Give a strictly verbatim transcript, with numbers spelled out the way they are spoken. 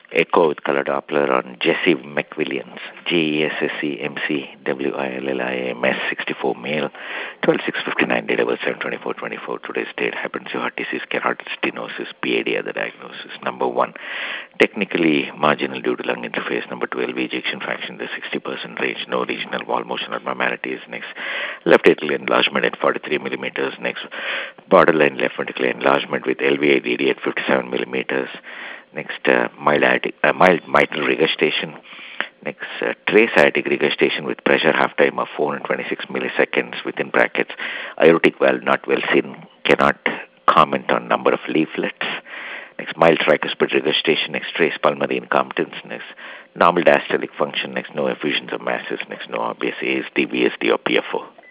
Echo with color Doppler on Jesse McWilliams, J E S S E M C W I L L I M S, sixty-four, male, twelve six fifty-nine, date of birth seven twenty-four twenty-four. Today's date, hypertensive heart disease, carotid stenosis, P A D other diagnosis. Number one, technically marginal due to lung interface. Number twelve, ejection fraction, the sixty percent range, no regional wall motion abnormalities. Next, left atrial enlargement at forty-three millimeters. Next, borderline left ventricular enlargement with L V A D D at fifty-seven millimeters. Next, uh, mild, aortic, uh, mild mitral regurgitation. Next, uh, trace aortic regurgitation with pressure half time of four hundred twenty-six milliseconds within brackets. Aortic valve not well seen. Cannot comment on number of leaflets. Next, mild tricuspid regurgitation. Next, trace pulmonary incompetence. Next, normal diastolic function. Next, no effusions of masses. Next, no obvious A S D, V S D, or P F O.